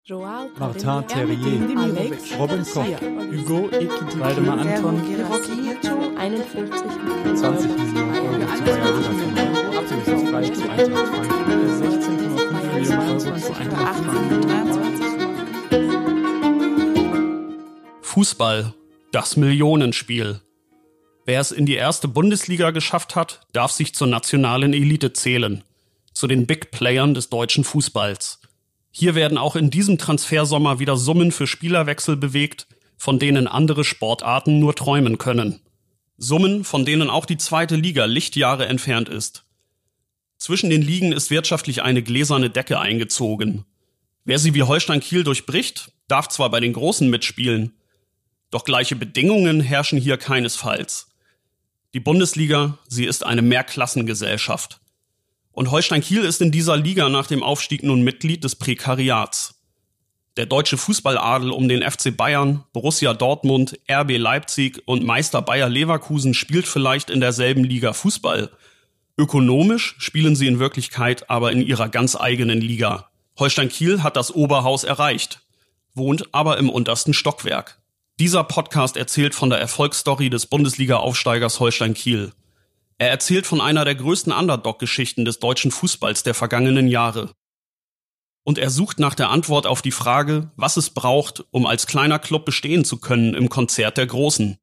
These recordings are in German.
Martin Terrier, Robin Koch, Hugo Ekiti, Waldemar Anton, 51 20 Millionen Euro zu Bayer Leverkusen, ablösefrei zu Eintracht Frankfurt, 16,5 Millionen Euro zu Eintracht Frankfurt. Fußball, das Millionenspiel. Wer es in die erste Bundesliga geschafft hat, darf sich zur nationalen Elite zählen, zu den Big Playern des deutschen Fußballs. Hier werden auch in diesem Transfersommer wieder Summen für Spielerwechsel bewegt, von denen andere Sportarten nur träumen können. Summen, von denen auch die zweite Liga Lichtjahre entfernt ist. Zwischen den Ligen ist wirtschaftlich eine gläserne Decke eingezogen. Wer sie wie Holstein Kiel durchbricht, darf zwar bei den Großen mitspielen, doch gleiche Bedingungen herrschen hier keinesfalls. Die Bundesliga, sie ist eine Mehrklassengesellschaft. Und Holstein Kiel ist in dieser Liga nach dem Aufstieg nun Mitglied des Prekariats. Der deutsche Fußballadel um den FC Bayern, Borussia Dortmund, RB Leipzig und Meister Bayer Leverkusen spielt vielleicht in derselben Liga Fußball. Ökonomisch spielen sie in Wirklichkeit aber in ihrer ganz eigenen Liga. Holstein Kiel hat das Oberhaus erreicht, wohnt aber im untersten Stockwerk. Dieser Podcast erzählt von der Erfolgsstory des Bundesliga-Aufsteigers Holstein Kiel. Er erzählt von einer der größten Underdog-Geschichten des deutschen Fußballs der vergangenen Jahre. Und er sucht nach der Antwort auf die Frage, was es braucht, um als kleiner Club bestehen zu können im Konzert der Großen.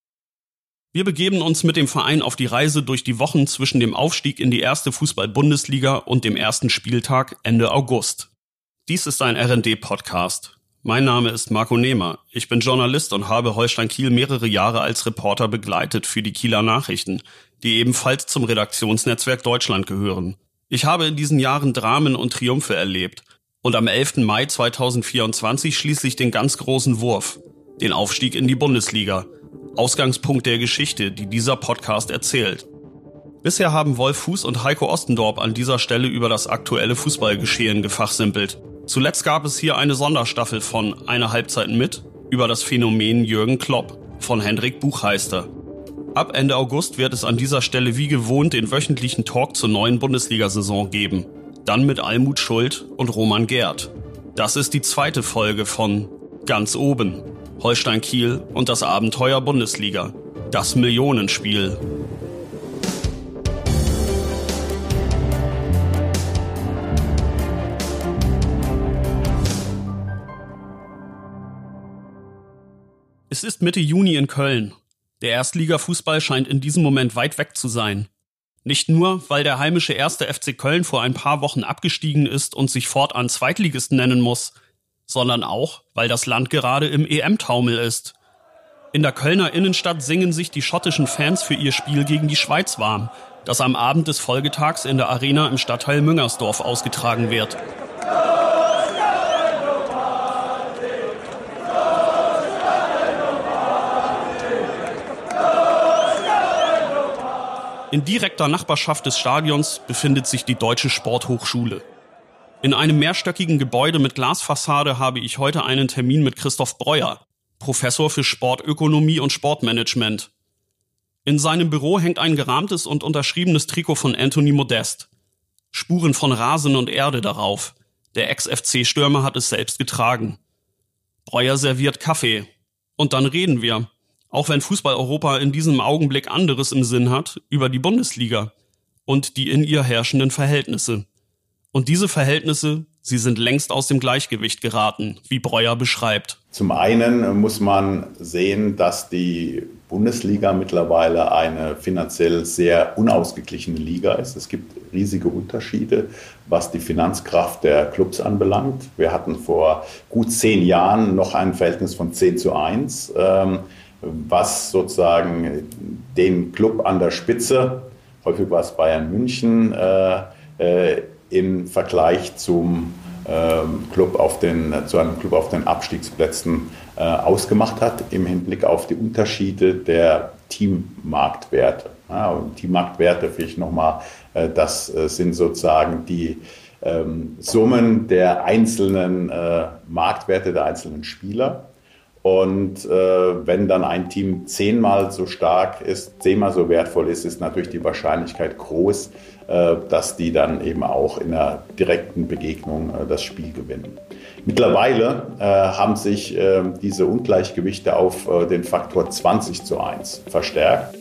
Wir begeben uns mit dem Verein auf die Reise durch die Wochen zwischen dem Aufstieg in die erste Fußball-Bundesliga und dem ersten Spieltag Ende August. Dies ist ein R&D-Podcast. Mein Name ist Marco Nehmer. Ich bin Journalist und habe Holstein Kiel mehrere Jahre als Reporter begleitet für die Kieler Nachrichten, die ebenfalls zum Redaktionsnetzwerk Deutschland gehören. Ich habe in diesen Jahren Dramen und Triumphe erlebt und am 11. Mai 2024 schließlich den ganz großen Wurf, den Aufstieg in die Bundesliga, Ausgangspunkt der Geschichte, die dieser Podcast erzählt. Bisher haben Wolf Fuß und Heiko Ostendorp an dieser Stelle über das aktuelle Fußballgeschehen gefachsimpelt. Zuletzt gab es hier eine Sonderstaffel von Eine Halbzeit mit über das Phänomen Jürgen Klopp von Hendrik Buchheister. Ab Ende August wird es an dieser Stelle wie gewohnt den wöchentlichen Talk zur neuen Bundesliga-Saison geben. Dann mit Almut Schuld und Roman Gerd. Das ist die zweite Folge von Ganz oben. Holstein Kiel und das Abenteuer Bundesliga. Das Millionenspiel. Es ist Mitte Juni in Köln. Der Erstligafußball scheint in diesem Moment weit weg zu sein. Nicht nur, weil der heimische 1. FC Köln vor ein paar Wochen abgestiegen ist und sich fortan Zweitligisten nennen muss, sondern auch, weil das Land gerade im EM-Taumel ist. In der Kölner Innenstadt singen sich die schottischen Fans für ihr Spiel gegen die Schweiz warm, das am Abend des Folgetags in der Arena im Stadtteil Müngersdorf ausgetragen wird. In direkter Nachbarschaft des Stadions befindet sich die Deutsche Sporthochschule. In einem mehrstöckigen Gebäude mit Glasfassade habe ich heute einen Termin mit Christoph Breuer, Professor für Sportökonomie und Sportmanagement. In seinem Büro hängt ein gerahmtes und unterschriebenes Trikot von Anthony Modeste. Spuren von Rasen und Erde darauf. Der Ex-FC-Stürmer hat es selbst getragen. Breuer serviert Kaffee. Und dann reden wir. Auch wenn Fußball-Europa in diesem Augenblick anderes im Sinn hat, über die Bundesliga und die in ihr herrschenden Verhältnisse. Und diese Verhältnisse, sie sind längst aus dem Gleichgewicht geraten, wie Breuer beschreibt. Zum einen muss man sehen, dass die Bundesliga mittlerweile eine finanziell sehr unausgeglichene Liga ist. Es gibt riesige Unterschiede, was die Finanzkraft der Clubs anbelangt. Wir hatten vor gut 10 Jahren noch ein Verhältnis von 10:1. Was sozusagen den Club an der Spitze, häufig war es Bayern München, im Vergleich zu einem Club auf den Abstiegsplätzen ausgemacht hat, im Hinblick auf die Unterschiede der Teammarktwerte. Ja, Teammarktwerte vielleicht nochmal, das sind sozusagen die Summen der einzelnen Marktwerte der einzelnen Spieler. Und wenn dann ein Team 10-mal so stark ist, 10-mal so wertvoll ist, ist natürlich die Wahrscheinlichkeit groß, dass die dann eben auch in einer direkten Begegnung das Spiel gewinnen. Mittlerweile haben sich diese Ungleichgewichte auf den Faktor 20:1 verstärkt.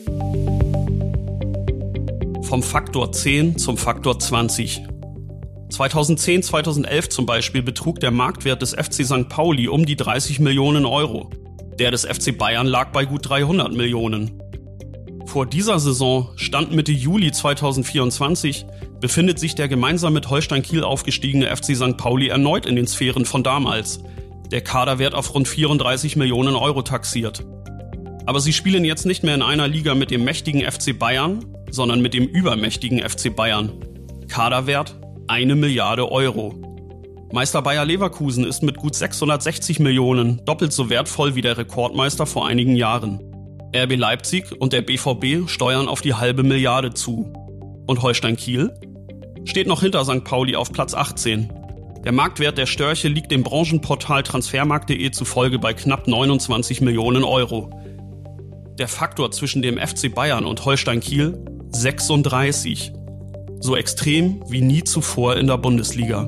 Vom Faktor 10 zum Faktor 20. 2010, 2011 zum Beispiel betrug der Marktwert des FC St. Pauli um die 30 Millionen Euro. Der des FC Bayern lag bei gut 300 Millionen. Vor dieser Saison, Stand Mitte Juli 2024, befindet sich der gemeinsam mit Holstein Kiel aufgestiegene FC St. Pauli erneut in den Sphären von damals. Der Kader wird auf rund 34 Millionen Euro taxiert. Aber sie spielen jetzt nicht mehr in einer Liga mit dem mächtigen FC Bayern, sondern mit dem übermächtigen FC Bayern. Kaderwert 1 Milliarde Euro. Meister Bayer Leverkusen ist mit gut 660 Millionen doppelt so wertvoll wie der Rekordmeister vor einigen Jahren. RB Leipzig und der BVB steuern auf die 1/2 Milliarde zu. Und Holstein Kiel steht noch hinter St. Pauli auf Platz 18. Der Marktwert der Störche liegt dem Branchenportal Transfermarkt.de zufolge bei knapp 29 Millionen Euro. Der Faktor zwischen dem FC Bayern und Holstein Kiel 36. So extrem wie nie zuvor in der Bundesliga.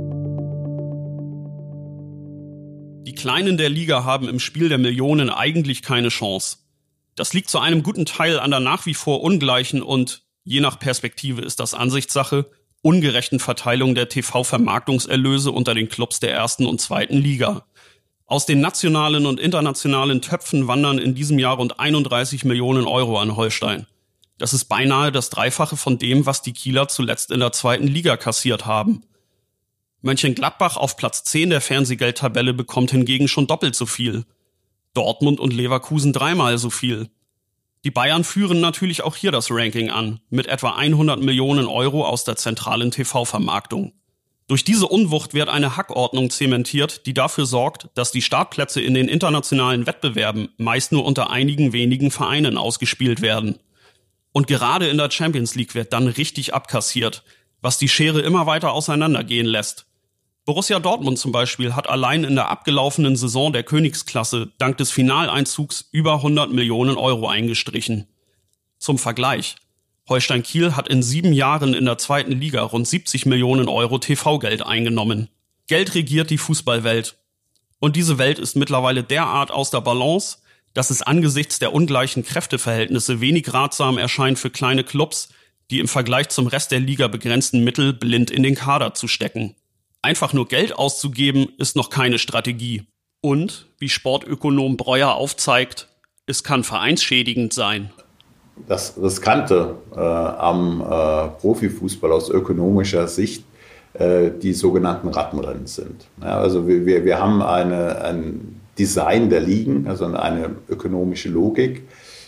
Die Kleinen der Liga haben im Spiel der Millionen eigentlich keine Chance. Das liegt zu einem guten Teil an der nach wie vor ungleichen und, je nach Perspektive ist das Ansichtssache, ungerechten Verteilung der TV-Vermarktungserlöse unter den Clubs der ersten und zweiten Liga. Aus den nationalen und internationalen Töpfen wandern in diesem Jahr rund 31 Millionen Euro an Holstein. Das ist beinahe das Dreifache von dem, was die Kieler zuletzt in der zweiten Liga kassiert haben. Mönchengladbach auf Platz 10 der Fernsehgeldtabelle bekommt hingegen schon doppelt so viel. Dortmund und Leverkusen 3-mal so viel. Die Bayern führen natürlich auch hier das Ranking an, mit etwa 100 Millionen Euro aus der zentralen TV-Vermarktung. Durch diese Unwucht wird eine Hackordnung zementiert, die dafür sorgt, dass die Startplätze in den internationalen Wettbewerben meist nur unter einigen wenigen Vereinen ausgespielt werden. Und gerade in der Champions League wird dann richtig abkassiert, was die Schere immer weiter auseinandergehen lässt. Borussia Dortmund zum Beispiel hat allein in der abgelaufenen Saison der Königsklasse dank des Finaleinzugs über 100 Millionen Euro eingestrichen. Zum Vergleich: Holstein Kiel hat in 7 Jahren in der zweiten Liga rund 70 Millionen Euro TV-Geld eingenommen. Geld regiert die Fußballwelt. Und diese Welt ist mittlerweile derart aus der Balance, dass es angesichts der ungleichen Kräfteverhältnisse wenig ratsam erscheint für kleine Clubs, die im Vergleich zum Rest der Liga begrenzten Mittel blind in den Kader zu stecken. Einfach nur Geld auszugeben, ist noch keine Strategie. Und, wie Sportökonom Breuer aufzeigt, es kann vereinsschädigend sein. Das Riskante am Profifußball aus ökonomischer Sicht die sogenannten Rattenrennen sind. Ja, also wir haben ein Design der Ligen, also eine ökonomische Logik,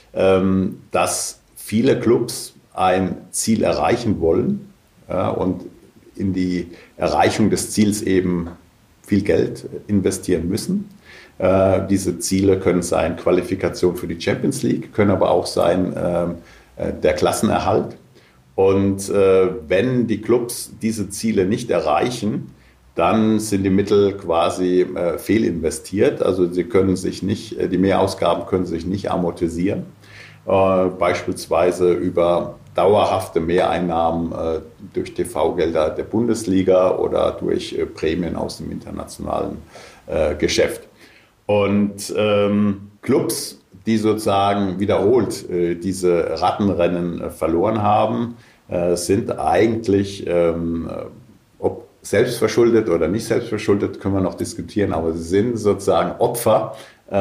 dass viele Clubs ein Ziel erreichen wollen und in die Erreichung des Ziels eben viel Geld investieren müssen. Diese Ziele können sein Qualifikation für die Champions League, können aber auch sein der Klassenerhalt. Und wenn die Clubs diese Ziele nicht erreichen, dann sind die Mittel quasi fehlinvestiert. Also sie können sich nicht, die Mehrausgaben können sich nicht amortisieren. Beispielsweise über dauerhafte Mehreinnahmen durch TV-Gelder der Bundesliga oder durch Prämien aus dem internationalen Geschäft. Und Clubs, die sozusagen wiederholt diese Rattenrennen verloren haben, sind eigentlich, ob selbstverschuldet oder nicht selbstverschuldet, können wir noch diskutieren, aber sie sind sozusagen Opfer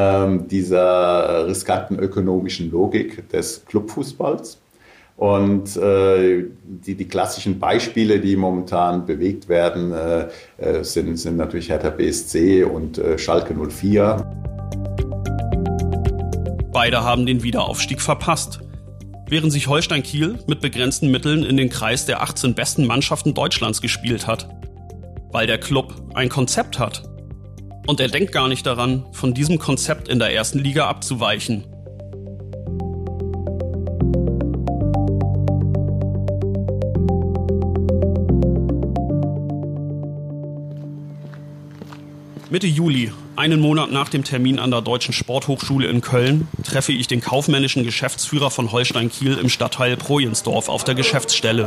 dieser riskanten ökonomischen Logik des Clubfußballs. Und die klassischen Beispiele, die momentan bewegt werden, sind natürlich Hertha BSC und Schalke 04. Beide haben den Wiederaufstieg verpasst, während sich Holstein Kiel mit begrenzten Mitteln in den Kreis der 18 besten Mannschaften Deutschlands gespielt hat. Weil der Club ein Konzept hat. Und er denkt gar nicht daran, von diesem Konzept in der ersten Liga abzuweichen. Mitte Juli, einen Monat nach dem Termin an der Deutschen Sporthochschule in Köln, treffe ich den kaufmännischen Geschäftsführer von Holstein Kiel im Stadtteil Projensdorf auf der Geschäftsstelle.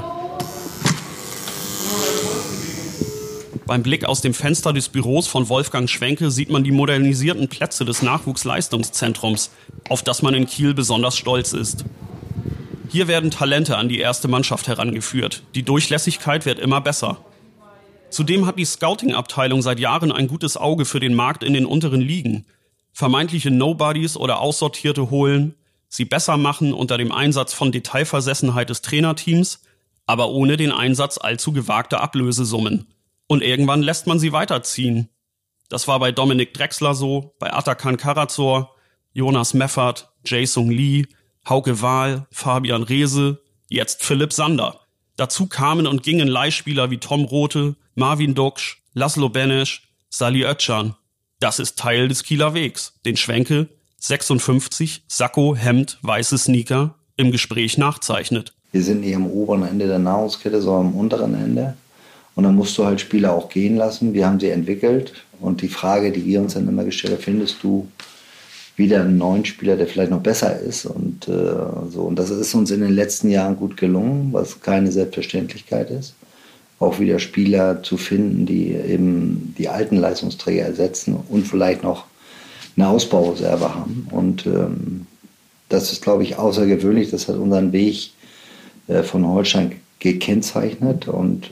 Beim Blick aus dem Fenster des Büros von Wolfgang Schwenke sieht man die modernisierten Plätze des Nachwuchsleistungszentrums, auf das man in Kiel besonders stolz ist. Hier werden Talente an die erste Mannschaft herangeführt. Die Durchlässigkeit wird immer besser. Zudem hat die Scouting-Abteilung seit Jahren ein gutes Auge für den Markt in den unteren Ligen. Vermeintliche Nobodies oder Aussortierte holen, sie besser machen unter dem Einsatz von Detailversessenheit des Trainerteams, aber ohne den Einsatz allzu gewagter Ablösesummen. Und irgendwann lässt man sie weiterziehen. Das war bei Dominik Drexler so, bei Atakan Karazor, Jonas Meffert, Jae-Sung Lee, Hauke Wahl, Fabian Reese, jetzt Philipp Sander. Dazu kamen und gingen Leihspieler wie Tom Rothe, Marvin Duksch, Laszlo Benesch, Salih Özcan. Das ist Teil des Kieler Wegs, den Schwenke, 56, Sakko, Hemd, weiße Sneaker, im Gespräch nachzeichnet. Wir sind nicht am oberen Ende der Nahrungskette, sondern am unteren Ende. Und dann musst du halt Spieler auch gehen lassen. Wir haben sie entwickelt. Und die Frage, die wir uns dann immer gestellt haben, findest du wieder einen neuen Spieler, der vielleicht noch besser ist? Und so. Und das ist uns in den letzten Jahren gut gelungen, was keine Selbstverständlichkeit ist. Auch wieder Spieler zu finden, die eben die alten Leistungsträger ersetzen und vielleicht noch eine Ausbaureserve haben. Und das ist, glaube ich, außergewöhnlich. Das hat unseren Weg von Holstein gekennzeichnet. Und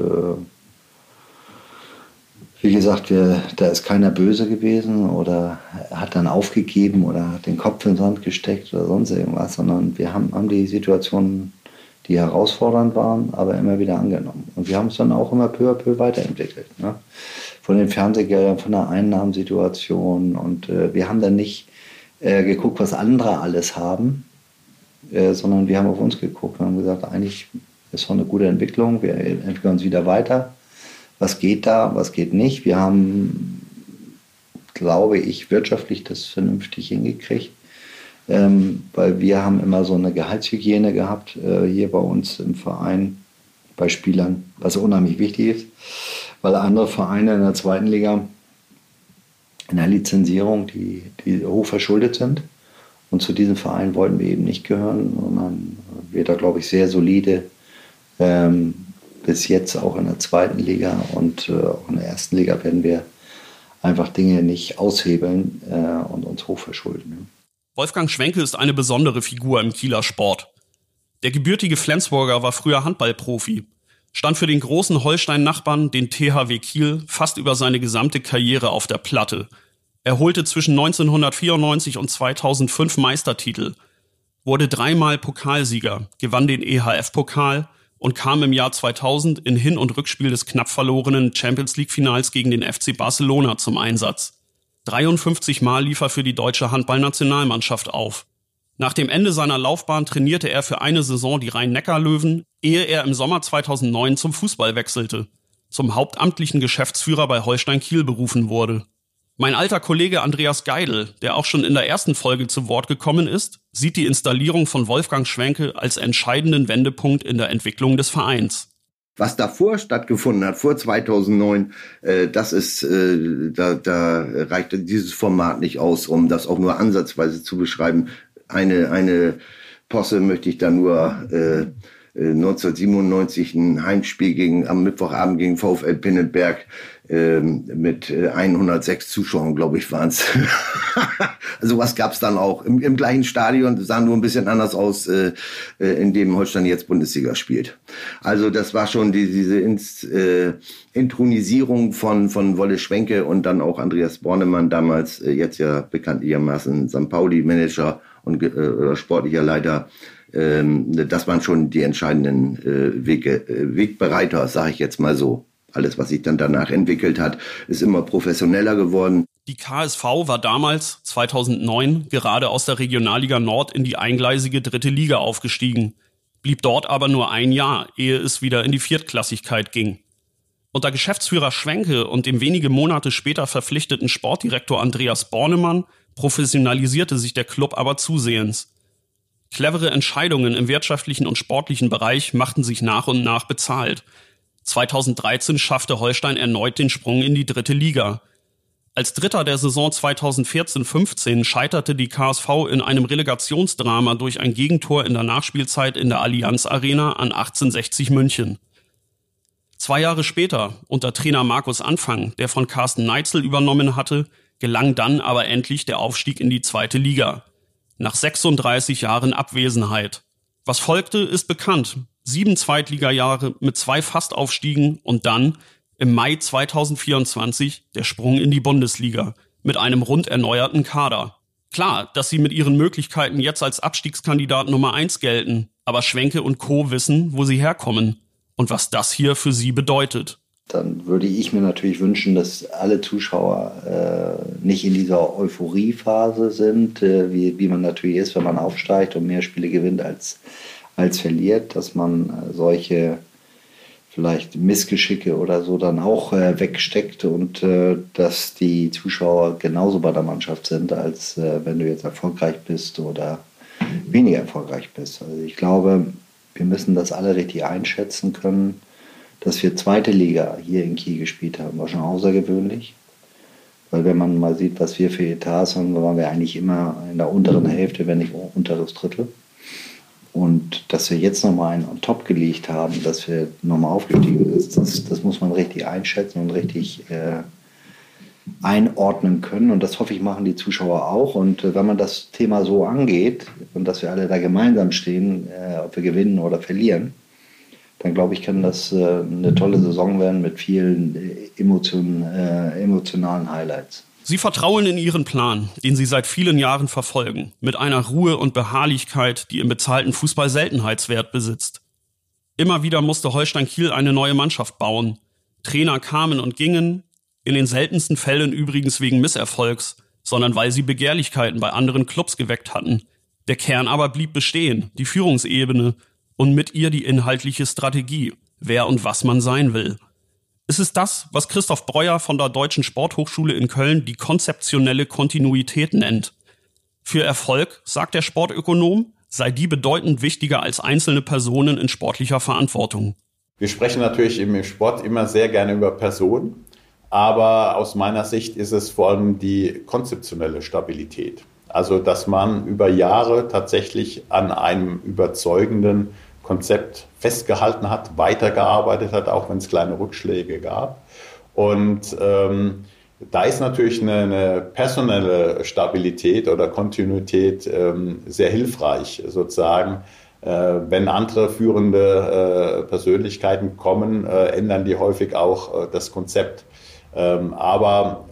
wie gesagt, da ist keiner böse gewesen oder hat dann aufgegeben oder hat den Kopf in den Sand gesteckt oder sonst irgendwas, sondern wir haben die Situationen, die herausfordernd waren, aber immer wieder angenommen. Und wir haben es dann auch immer peu à peu weiterentwickelt. Ne? Von den Fernsehgeldern, von der Einnahmensituation. Und wir haben dann nicht geguckt, was andere alles haben, sondern wir haben auf uns geguckt und haben gesagt, eigentlich ist doch eine gute Entwicklung, wir entwickeln uns wieder weiter. Was geht da, was geht nicht? Wir haben, glaube ich, wirtschaftlich das vernünftig hingekriegt, weil wir haben immer so eine Gehaltshygiene gehabt hier bei uns im Verein, bei Spielern, was unheimlich wichtig ist, weil andere Vereine in der zweiten Liga in der Lizenzierung, die hoch verschuldet sind. Und zu diesem Verein wollten wir eben nicht gehören, sondern wir da, glaube ich, sehr solide bis jetzt auch in der zweiten Liga und auch in der ersten Liga werden wir einfach Dinge nicht aushebeln und uns hochverschulden. Wolfgang Schwenke ist eine besondere Figur im Kieler Sport. Der gebürtige Flensburger war früher Handballprofi, stand für den großen Holstein-Nachbarn, den THW Kiel, fast über seine gesamte Karriere auf der Platte. Er holte zwischen 1994 und 2005 Meistertitel, wurde 3-mal Pokalsieger, gewann den EHF-Pokal und kam im Jahr 2000 in Hin- und Rückspiel des knapp verlorenen Champions-League-Finals gegen den FC Barcelona zum Einsatz. 53 Mal lief er für die deutsche Handballnationalmannschaft auf. Nach dem Ende seiner Laufbahn trainierte er für eine Saison die Rhein-Neckar-Löwen, ehe er im Sommer 2009 zum Fußball wechselte, zum hauptamtlichen Geschäftsführer bei Holstein Kiel berufen wurde. Mein alter Kollege Andreas Geidel, der auch schon in der ersten Folge zu Wort gekommen ist, sieht die Installierung von Wolfgang Schwenke als entscheidenden Wendepunkt in der Entwicklung des Vereins. Was davor stattgefunden hat, vor 2009, das ist, da reicht dieses Format nicht aus, um das auch nur ansatzweise zu beschreiben. Eine Posse möchte ich da nur 1997 ein Heimspiel am Mittwochabend gegen VfL Pinneberg mit 106 Zuschauern, glaube ich, waren es. Also was gab es dann auch im gleichen Stadion, sah nur ein bisschen anders aus, in dem Holstein jetzt Bundesliga spielt. Also das war schon diese Intronisierung von Wolle Schwenke und dann auch Andreas Bornemann, damals jetzt ja bekanntlichermaßen St. Pauli-Manager und sportlicher Leiter. Das waren schon die entscheidenden Wegbereiter, sage ich jetzt mal so. Alles, was sich dann danach entwickelt hat, ist immer professioneller geworden. Die KSV war damals, 2009, gerade aus der Regionalliga Nord in die eingleisige 3. Liga aufgestiegen, blieb dort aber nur ein Jahr, ehe es wieder in die Viertklassigkeit ging. Unter Geschäftsführer Schwenke und dem wenige Monate später verpflichteten Sportdirektor Andreas Bornemann professionalisierte sich der Club aber zusehends. Clevere Entscheidungen im wirtschaftlichen und sportlichen Bereich machten sich nach und nach bezahlt. 2013 schaffte Holstein erneut den Sprung in die 3. Liga. Als Dritter der Saison 2014-15 scheiterte die KSV in einem Relegationsdrama durch ein Gegentor in der Nachspielzeit in der Allianz Arena an 1860 München. 2 Jahre später, unter Trainer Markus Anfang, der von Carsten Neitzel übernommen hatte, gelang dann aber endlich der Aufstieg in die 2. Liga. Nach 36 Jahren Abwesenheit. Was folgte, ist bekannt. 7 Zweitligajahre mit 2 Fastaufstiegen und dann im Mai 2024 der Sprung in die Bundesliga mit einem rund erneuerten Kader. Klar, dass sie mit ihren Möglichkeiten jetzt als Abstiegskandidat Nummer 1 gelten, aber Schwenke und Co. wissen, wo sie herkommen und was das hier für sie bedeutet. Dann würde ich mir natürlich wünschen, dass alle Zuschauer nicht in dieser Euphoriephase sind, wie man natürlich ist, wenn man aufsteigt und mehr Spiele gewinnt als verliert, dass man solche vielleicht Missgeschicke oder so dann auch wegsteckt und dass die Zuschauer genauso bei der Mannschaft sind, als wenn du jetzt erfolgreich bist oder weniger erfolgreich bist. Also ich glaube, wir müssen das alle richtig einschätzen können. Dass wir 2. Liga hier in Kiel gespielt haben, war schon außergewöhnlich. Weil wenn man mal sieht, was wir für Etats haben, waren wir eigentlich immer in der unteren Hälfte, wenn nicht unteres Drittel. Und dass wir jetzt nochmal einen on top gelegt haben, dass wir nochmal aufgestiegen sind, das muss man richtig einschätzen und richtig einordnen können. Und das hoffe ich, machen die Zuschauer auch. Und wenn man das Thema so angeht und dass wir alle da gemeinsam stehen, ob wir gewinnen oder verlieren, dann glaube ich, kann das eine tolle Saison werden mit vielen emotionalen Highlights. Sie vertrauen in ihren Plan, den sie seit vielen Jahren verfolgen, mit einer Ruhe und Beharrlichkeit, die im bezahlten Fußball Seltenheitswert besitzt. Immer wieder musste Holstein Kiel eine neue Mannschaft bauen. Trainer kamen und gingen, in den seltensten Fällen übrigens wegen Misserfolgs, sondern weil sie Begehrlichkeiten bei anderen Clubs geweckt hatten. Der Kern aber blieb bestehen, die Führungsebene, und mit ihr die inhaltliche Strategie, wer und was man sein will. Es ist das, was Christoph Breuer von der Deutschen Sporthochschule in Köln die konzeptionelle Kontinuität nennt. Für Erfolg, sagt der Sportökonom, sei die bedeutend wichtiger als einzelne Personen in sportlicher Verantwortung. Wir sprechen natürlich im Sport immer sehr gerne über Personen, aber aus meiner Sicht ist es vor allem die konzeptionelle Stabilität. Also, dass man über Jahre tatsächlich an einem überzeugenden Konzept festgehalten hat, weitergearbeitet hat, auch wenn es kleine Rückschläge gab. Und da ist natürlich eine personelle Stabilität oder Kontinuität sehr hilfreich, sozusagen. Wenn andere führende Persönlichkeiten kommen, ändern die häufig auch das Konzept. Aber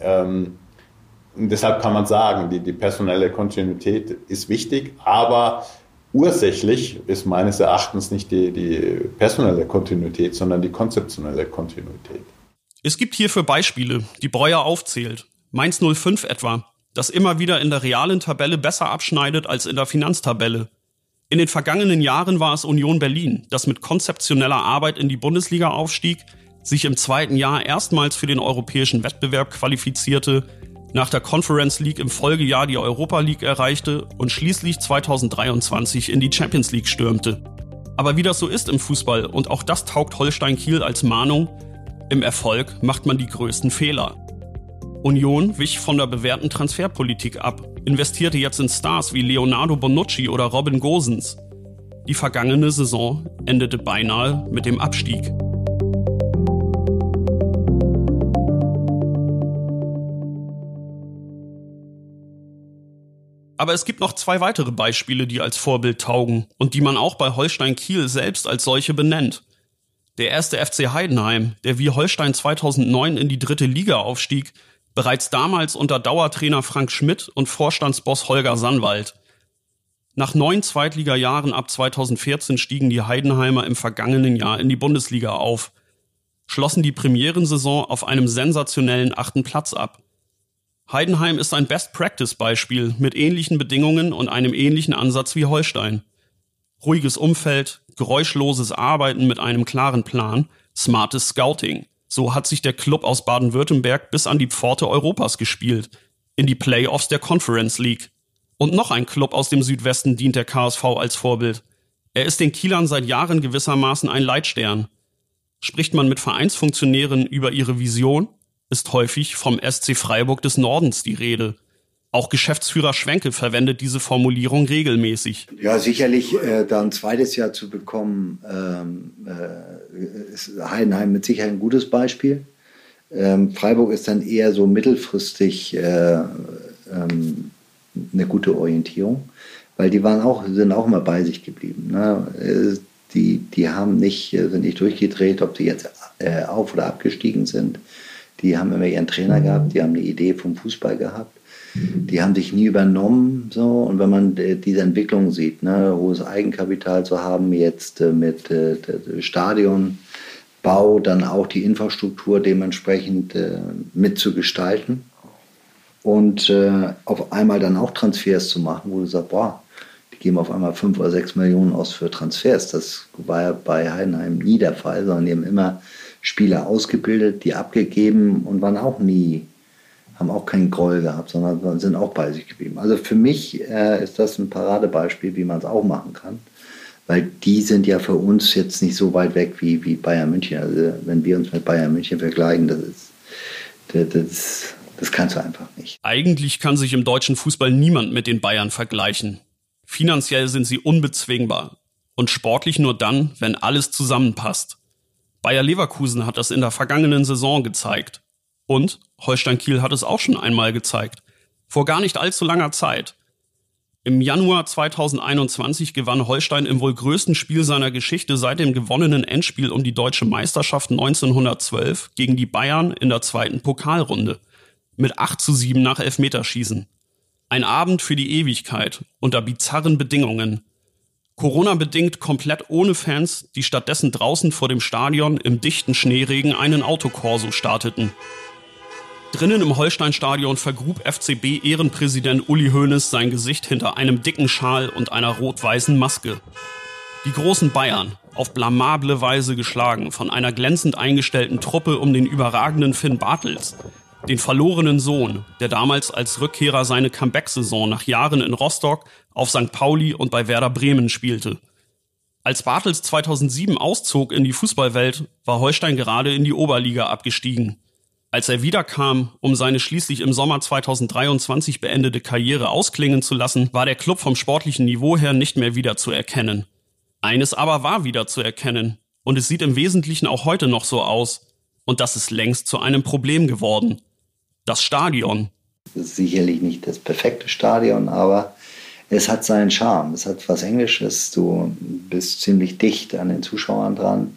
deshalb kann man sagen, die personelle Kontinuität ist wichtig, aber ursächlich ist meines Erachtens nicht die personelle Kontinuität, sondern die konzeptionelle Kontinuität. Es gibt hierfür Beispiele, die Breuer aufzählt. Mainz 05 etwa, das immer wieder in der realen Tabelle besser abschneidet als in der Finanztabelle. In den vergangenen Jahren war es Union Berlin, das mit konzeptioneller Arbeit in die Bundesliga aufstieg, sich im 2. Jahr erstmals für den europäischen Wettbewerb qualifizierte, nach der Conference League im Folgejahr die Europa League erreichte und schließlich 2023 in die Champions League stürmte. Aber wie das so ist im Fußball, und auch das taugt Holstein Kiel als Mahnung, im Erfolg macht man die größten Fehler. Union wich von der bewährten Transferpolitik ab, investierte jetzt in Stars wie Leonardo Bonucci oder Robin Gosens. Die vergangene Saison endete beinahe mit dem Abstieg. Aber es gibt noch 2 weitere Beispiele, die als Vorbild taugen und die man auch bei Holstein Kiel selbst als solche benennt. Der erste FC Heidenheim, der wie Holstein 2009 in die 3. Liga aufstieg, bereits damals unter Dauertrainer Frank Schmidt und Vorstandsboss Holger Sannwald. Nach 9 Zweitligajahren ab 2014 stiegen die Heidenheimer im vergangenen Jahr in die Bundesliga auf, schlossen die Premierensaison auf einem sensationellen 8. Platz ab. Heidenheim ist ein Best-Practice-Beispiel mit ähnlichen Bedingungen und einem ähnlichen Ansatz wie Holstein. Ruhiges Umfeld, geräuschloses Arbeiten mit einem klaren Plan, smartes Scouting. So hat sich der Club aus Baden-Württemberg bis an die Pforte Europas gespielt, in die Playoffs der Conference League. Und noch ein Club aus dem Südwesten dient der KSV als Vorbild. Er ist den Kielern seit Jahren gewissermaßen ein Leitstern. Spricht man mit Vereinsfunktionären über ihre Vision, ist häufig vom SC Freiburg des Nordens die Rede. Auch Geschäftsführer Schwenke verwendet diese Formulierung regelmäßig. Ja, sicherlich da ein zweites Jahr zu bekommen, ist Heidenheim mit Sicherheit ein gutes Beispiel. Freiburg ist dann eher so mittelfristig eine gute Orientierung, weil die sind auch immer bei sich geblieben. Ne? Die haben sind nicht durchgedreht, ob sie jetzt auf- oder abgestiegen sind. Die haben immer ihren Trainer gehabt, die haben eine Idee vom Fußball gehabt. Die haben sich nie übernommen. So. Und wenn man diese Entwicklung sieht, ne, hohes Eigenkapital zu haben, jetzt mit Stadionbau, dann auch die Infrastruktur dementsprechend mitzugestalten und auf einmal dann auch Transfers zu machen, wo du sagst, boah, die geben auf einmal 5 oder 6 Millionen aus für Transfers. Das war ja bei Heidenheim nie der Fall, sondern die haben immer Spieler ausgebildet, die abgegeben und haben auch keinen Groll gehabt, sondern sind auch bei sich geblieben. Also für mich ist das ein Paradebeispiel, wie man es auch machen kann, weil die sind ja für uns jetzt nicht so weit weg wie Bayern München. Also wenn wir uns mit Bayern München vergleichen, das kannst du einfach nicht. Eigentlich kann sich im deutschen Fußball niemand mit den Bayern vergleichen. Finanziell sind sie unbezwingbar und sportlich nur dann, wenn alles zusammenpasst. Bayer Leverkusen hat das in der vergangenen Saison gezeigt. Und Holstein Kiel hat es auch schon einmal gezeigt. Vor gar nicht allzu langer Zeit. Im Januar 2021 gewann Holstein im wohl größten Spiel seiner Geschichte seit dem gewonnenen Endspiel um die deutsche Meisterschaft 1912 gegen die Bayern in der zweiten Pokalrunde. Mit 8:7 nach Elfmeterschießen. Ein Abend für die Ewigkeit unter bizarren Bedingungen. Corona-bedingt komplett ohne Fans, die stattdessen draußen vor dem Stadion im dichten Schneeregen einen Autokorso starteten. Drinnen im Holstein-Stadion vergrub FCB-Ehrenpräsident Uli Hoeneß sein Gesicht hinter einem dicken Schal und einer rot-weißen Maske. Die großen Bayern, auf blamable Weise geschlagen von einer glänzend eingestellten Truppe um den überragenden Finn Bartels, den verlorenen Sohn, der damals als Rückkehrer seine Comeback-Saison nach Jahren in Rostock, auf St. Pauli und bei Werder Bremen spielte. Als Bartels 2007 auszog in die Fußballwelt, war Holstein gerade in die Oberliga abgestiegen. Als er wiederkam, um seine schließlich im Sommer 2023 beendete Karriere ausklingen zu lassen, war der Club vom sportlichen Niveau her nicht mehr wiederzuerkennen. Eines aber war wiederzuerkennen, und es sieht im Wesentlichen auch heute noch so aus. Und das ist längst zu einem Problem geworden. Das Stadion. Das ist sicherlich nicht das perfekte Stadion, aber es hat seinen Charme. Es hat was Englisches. Du bist ziemlich dicht an den Zuschauern dran.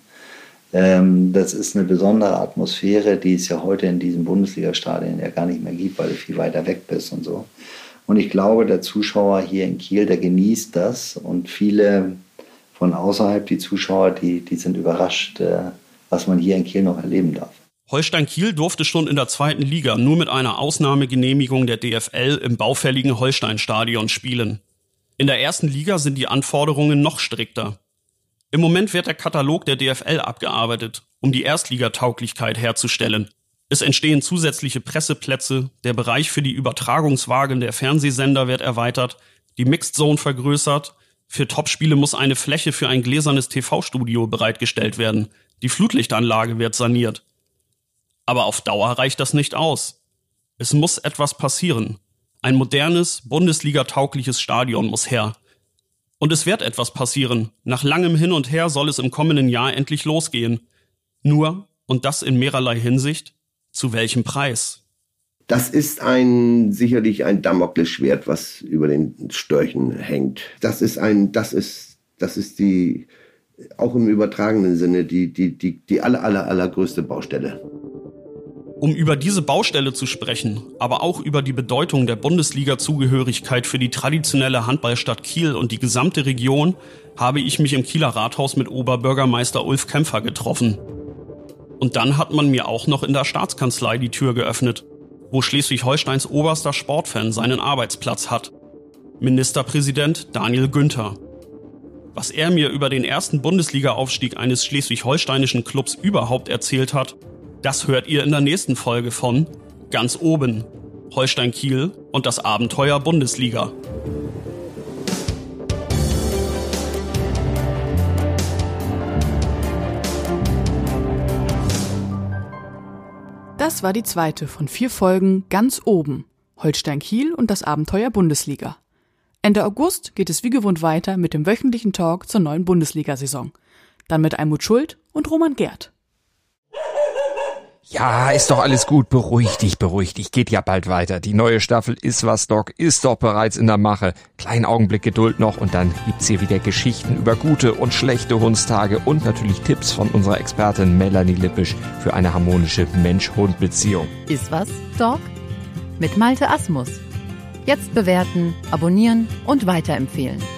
Das ist eine besondere Atmosphäre, die es ja heute in diesen Bundesliga-Stadien ja gar nicht mehr gibt, weil du viel weiter weg bist und so. Und ich glaube, der Zuschauer hier in Kiel, der genießt das. Und viele von außerhalb, die Zuschauer, die sind überrascht, was man hier in Kiel noch erleben darf. Holstein Kiel durfte schon in der zweiten Liga nur mit einer Ausnahmegenehmigung der DFL im baufälligen Holstein-Stadion spielen. In der ersten Liga sind die Anforderungen noch strikter. Im Moment wird der Katalog der DFL abgearbeitet, um die Erstligatauglichkeit herzustellen. Es entstehen zusätzliche Presseplätze, der Bereich für die Übertragungswagen der Fernsehsender wird erweitert, die Mixed Zone vergrößert, für Topspiele muss eine Fläche für ein gläsernes TV-Studio bereitgestellt werden, die Flutlichtanlage wird saniert. Aber auf Dauer reicht das nicht aus. Es muss etwas passieren. Ein modernes, Bundesliga-taugliches Stadion muss her. Und es wird etwas passieren. Nach langem Hin und Her soll es im kommenden Jahr endlich losgehen. Nur, und das in mehrerlei Hinsicht, zu welchem Preis? Das ist sicherlich ein Damoklesschwert, was über den Störchen hängt. Das ist die, auch im übertragenen Sinne, die allergrößte Baustelle. Um über diese Baustelle zu sprechen, aber auch über die Bedeutung der Bundesliga-Zugehörigkeit für die traditionelle Handballstadt Kiel und die gesamte Region, habe ich mich im Kieler Rathaus mit Oberbürgermeister Ulf Kämpfer getroffen. Und dann hat man mir auch noch in der Staatskanzlei die Tür geöffnet, wo Schleswig-Holsteins oberster Sportfan seinen Arbeitsplatz hat. Ministerpräsident Daniel Günther. Was er mir über den ersten Bundesliga-Aufstieg eines schleswig-holsteinischen Clubs überhaupt erzählt hat, das hört ihr in der nächsten Folge von Ganz oben, Holstein Kiel und das Abenteuer Bundesliga. Das war die zweite von 4 Folgen Ganz oben. Holstein Kiel und das Abenteuer Bundesliga. Ende August geht es wie gewohnt weiter mit dem wöchentlichen Talk zur neuen Bundesliga-Saison. Dann mit Almut Schuld und Roman Gerd. Ja, ist doch alles gut. Beruhig dich. Geht ja bald weiter. Die neue Staffel Ist was, Doc ist doch bereits in der Mache. Kleinen Augenblick Geduld noch und dann gibt's hier wieder Geschichten über gute und schlechte Hundstage und natürlich Tipps von unserer Expertin Melanie Lippisch für eine harmonische Mensch-Hund-Beziehung. Ist was, Doc? Mit Malte Asmus. Jetzt bewerten, abonnieren und weiterempfehlen.